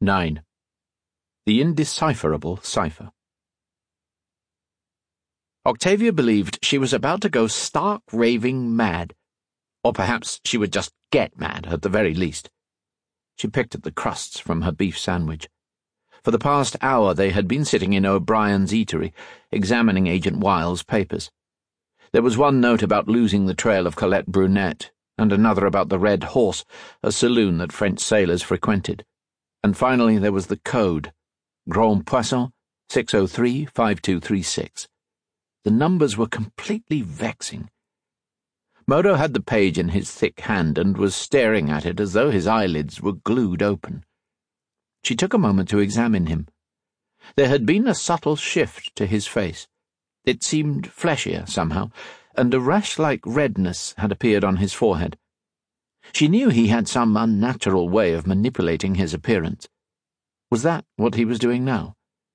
9. The Indecipherable Cipher. Octavia believed she was about to go stark raving mad. Or perhaps she would just get mad, at the very least. She picked at the crusts from her beef sandwich. For the past hour they had been sitting in O'Brien's eatery, examining Agent Wiles' papers. There was one note about losing the trail of Colette Brunette, and another about the Red Horse, a saloon that French sailors frequented. And finally there was the code, Grand Poisson 603-5236. The numbers were completely vexing. Modo had the page in his thick hand and was staring at it as though his eyelids were glued open. She took a moment to examine him. There had been a subtle shift to his face. It seemed fleshier somehow, and a rash-like redness had appeared on his forehead. She knew he had some unnatural way of manipulating his appearance. Was that what he was doing now?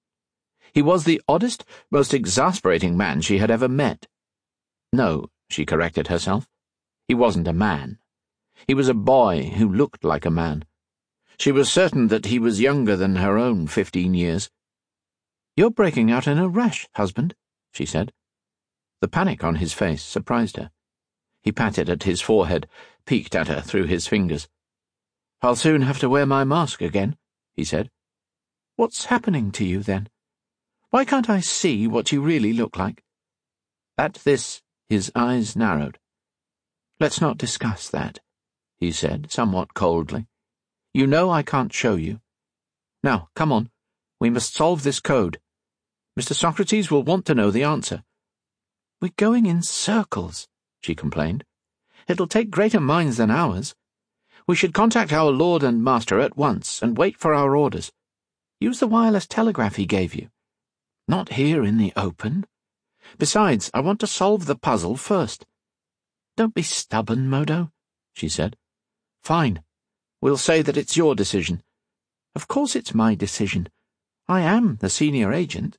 He was the oddest, most exasperating man she had ever met. No, she corrected herself. He wasn't a man. He was a boy who looked like a man. She was certain that he was younger than her own 15 years. "You're breaking out in a rash, husband," she said. The panic on his face surprised her. He patted at his forehead, peeked at her through his fingers. "I'll soon have to wear my mask again," he said. "What's happening to you, then? Why can't I see what you really look like?" At this, his eyes narrowed. "Let's not discuss that," he said, somewhat coldly. "You know I can't show you. Now, come on. We must solve this code. Mr. Socrates will want to know the answer." "We're going in circles," she complained. "It'll take greater minds than ours. We should contact our lord and master at once and wait for our orders. Use the wireless telegraph he gave you. Not here in the open. Besides, I want to solve the puzzle first." "Don't be stubborn, Modo," she said. "Fine. We'll say that it's your decision." "Of course it's my decision. I am the senior agent."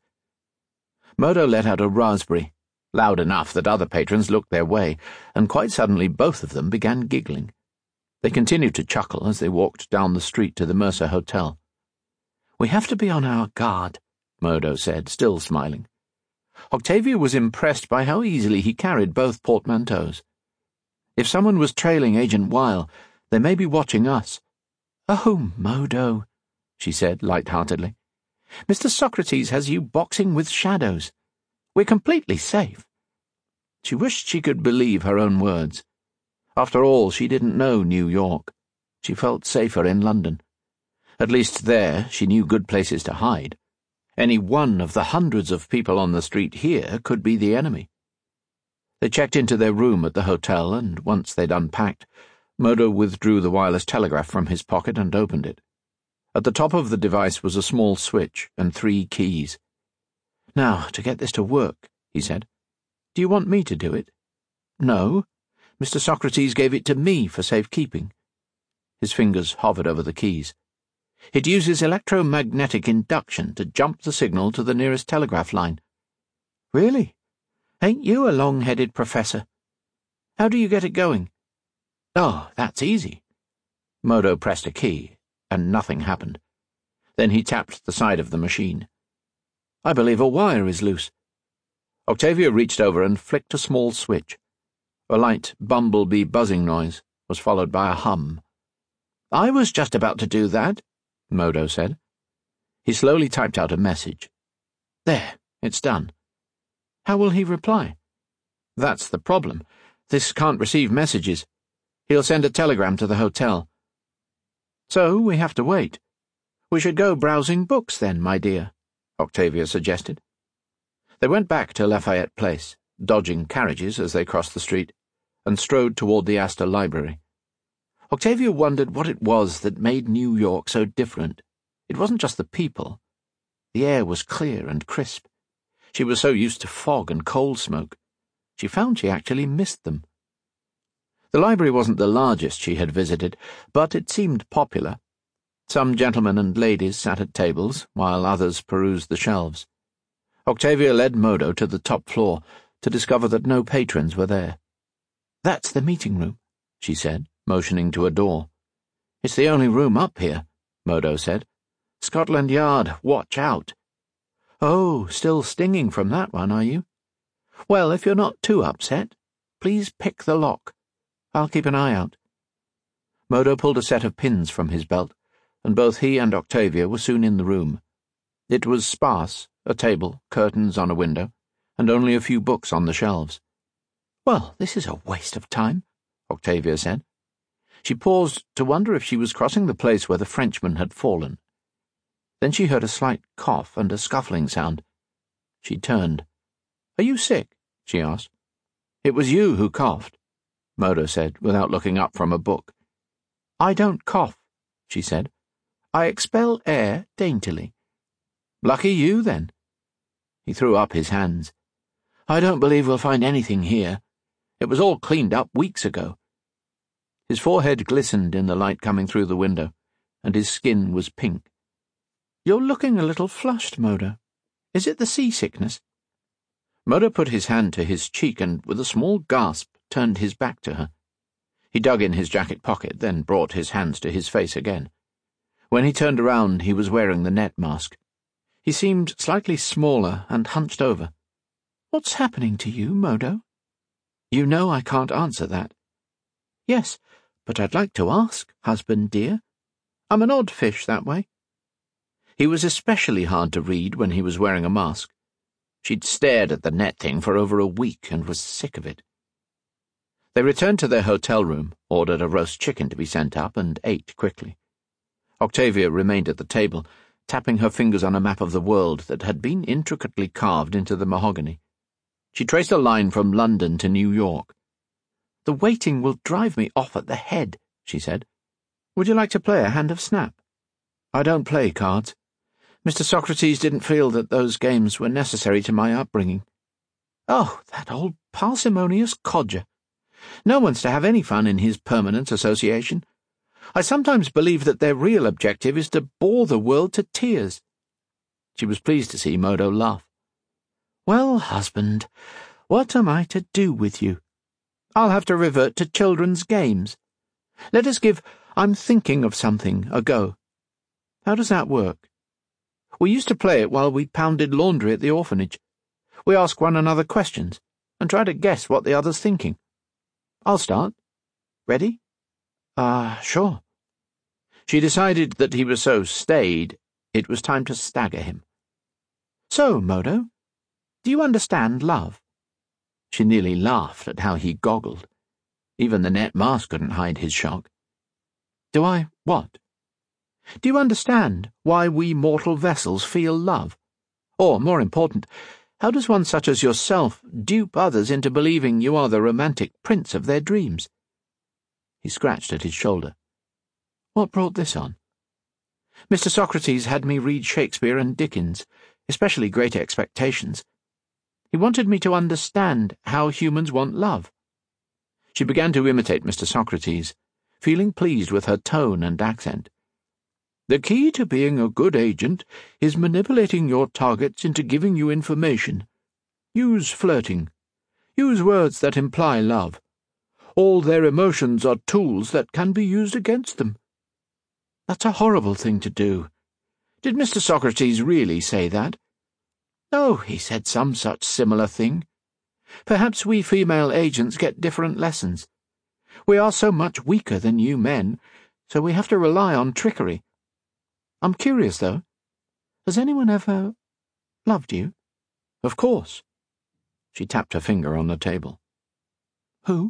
Modo let out a raspberry, loud enough that other patrons looked their way, and quite suddenly both of them began giggling. They continued to chuckle as they walked down the street to the Mercer Hotel. "We have to be on our guard," Modo said, still smiling. Octavia was impressed by how easily he carried both portmanteaus. "If someone was trailing Agent Wile, they may be watching us." "Oh, Modo," she said light-heartedly. "Mr. Socrates has you boxing with shadows. We're completely safe." She wished she could believe her own words. After all, she didn't know New York. She felt safer in London. At least there she knew good places to hide. Any one of the hundreds of people on the street here could be the enemy. They checked into their room at the hotel, and once they'd unpacked, Modo withdrew the wireless telegraph from his pocket and opened it. At the top of the device was a small switch and 3 keys. "Now, to get this to work," he said. "Do you want me to do it?" "No. Mr. Socrates gave it to me for safekeeping." His fingers hovered over the keys. "It uses electromagnetic induction to jump the signal to the nearest telegraph line." "Really? Ain't you a long-headed professor? How do you get it going?" "Oh, that's easy." Modo pressed a key, and nothing happened. Then he tapped the side of the machine. "I believe a wire is loose." Octavia reached over and flicked a small switch. A light bumblebee buzzing noise was followed by a hum. "I was just about to do that," Modo said. He slowly typed out a message. "There, it's done." "How will he reply?" "That's the problem. This can't receive messages. He'll send a telegram to the hotel." "So we have to wait. We should go browsing books then, my dear," Octavia suggested. They went back to Lafayette Place, dodging carriages as they crossed the street, and strode toward the Astor Library. Octavia wondered what it was that made New York so different. It wasn't just the people. The air was clear and crisp. She was so used to fog and coal smoke. She found she actually missed them. The library wasn't the largest she had visited, but it seemed popular. Some gentlemen and ladies sat at tables, while others perused the shelves. Octavia led Modo to the top floor to discover that no patrons were there. "That's the meeting room," she said, motioning to a door. "It's the only room up here," Modo said. Scotland Yard, watch out. Oh, still stinging from that one, are you? Well, if you're not too upset, please pick the lock. I'll keep an eye out. Modo pulled a set of pins from his belt, and both he and Octavia were soon in the room. It was sparse, a table, curtains on a window, and only a few books on the shelves. Well, this is a waste of time, Octavia said. She paused to wonder if she was crossing the place where the Frenchman had fallen. Then she heard a slight cough and a scuffling sound. She turned. Are you sick? She asked. It was you who coughed, Modo said, without looking up from a book. I don't cough, she said. I expel air daintily. Lucky you, then. He threw up his hands. I don't believe we'll find anything here. It was all cleaned up weeks ago. His forehead glistened in the light coming through the window, and his skin was pink. You're looking a little flushed, Modo. Is it the seasickness? Modo put his hand to his cheek and, with a small gasp, turned his back to her. He dug in his jacket pocket, then brought his hands to his face again. When he turned around, he was wearing the net mask. He seemed slightly smaller and hunched over. What's happening to you, Modo? You know I can't answer that. Yes, but I'd like to ask, husband dear. I'm an odd fish that way. He was especially hard to read when he was wearing a mask. She'd stared at the net thing for over a week and was sick of it. They returned to their hotel room, ordered a roast chicken to be sent up, and ate quickly. Octavia remained at the table, tapping her fingers on a map of the world that had been intricately carved into the mahogany. She traced a line from London to New York. The waiting will drive me off at the head, she said. Would you like to play a hand of snap? I don't play cards. Mr. Socrates didn't feel that those games were necessary to my upbringing. Oh, that old parsimonious codger. No one's to have any fun in his permanent association. I sometimes believe that their real objective is to bore the world to tears. She was pleased to see Modo laugh. Well, husband, what am I to do with you? I'll have to revert to children's games. Let us give I'm thinking of something a go. How does that work? We used to play it while we pounded laundry at the orphanage. We ask one another questions and try to guess what the other's thinking. I'll start. Ready? Sure. She decided that he was so staid, it was time to stagger him. So, Modo, do you understand love? She nearly laughed at how he goggled. Even the net mask couldn't hide his shock. Do I what? Do you understand why we mortal vessels feel love? Or, more important, how does one such as yourself dupe others into believing you are the romantic prince of their dreams? He scratched at his shoulder. What brought this on? Mr. Socrates had me read Shakespeare and Dickens, especially Great Expectations. He wanted me to understand how humans want love. She began to imitate Mr. Socrates, feeling pleased with her tone and accent. The key to being a good agent is manipulating your targets into giving you information. Use flirting. Use words that imply love. All their emotions are tools that can be used against them. That's a horrible thing to do. Did Mr. Socrates really say that? Oh, he said some such similar thing. Perhaps we female agents get different lessons. We are so much weaker than you men, so we have to rely on trickery. I'm curious, though. Has anyone ever loved you? Of course. She tapped her finger on the table. Who?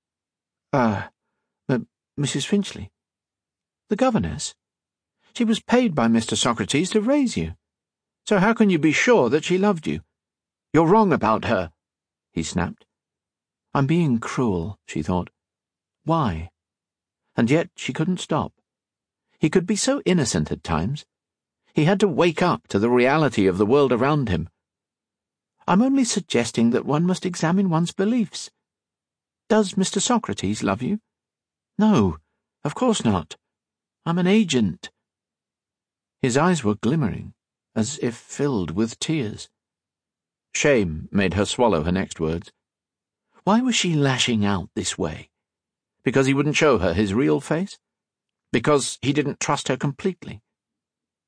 Mrs. Finchley. The governess? She was paid by Mr. Socrates to raise you. So how can you be sure that she loved you? You're wrong about her, he snapped. I'm being cruel, she thought. Why? And yet she couldn't stop. He could be so innocent at times. He had to wake up to the reality of the world around him. I'm only suggesting that one must examine one's beliefs. Does Mr. Socrates love you? No, of course not. I'm an agent. His eyes were glimmering, as if filled with tears. Shame made her swallow her next words. Why was she lashing out this way? Because he wouldn't show her his real face? Because he didn't trust her completely?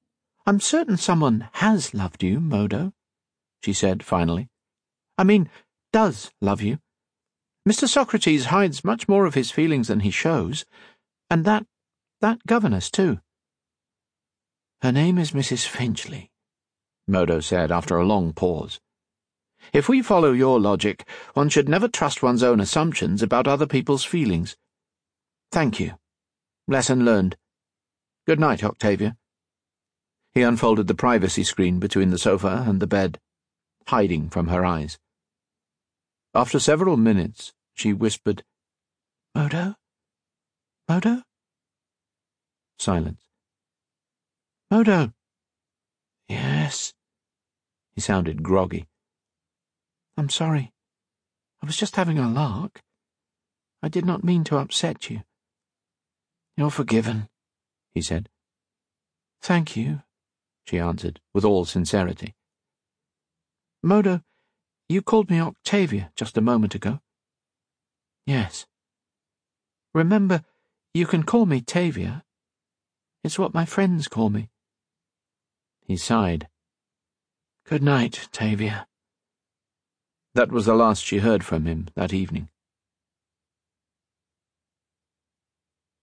I'm certain someone has loved you, Modo, she said finally. I mean, does love you. Mr. Socrates hides much more of his feelings than he shows, and that governess, too. Her name is Mrs. Finchley, Modo said after a long pause. If we follow your logic, one should never trust one's own assumptions about other people's feelings. Thank you. Lesson learned. Good night, Octavia. He unfolded the privacy screen between the sofa and the bed, hiding from her eyes. After several minutes, she whispered, Modo? Modo? Silence. Modo? Yes. He sounded groggy. I'm sorry. I was just having a lark. I did not mean to upset you. You're forgiven, he said. Thank you, she answered, with all sincerity. Modo, you called me Octavia just a moment ago. Yes. Remember, you can call me Tavia. It's what my friends call me. He sighed. Good night, Tavia. That was the last she heard from him that evening.